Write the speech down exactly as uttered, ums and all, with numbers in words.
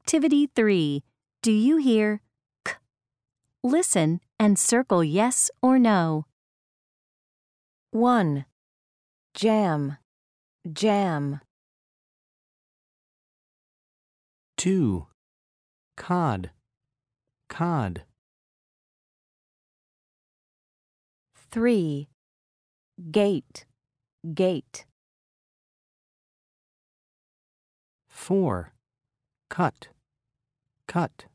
Activity three. Do you hear k? Listen and circle yes or no. one. Jam, jam. two. Cod, cod. three. Gate, gate. four. Cut, cut.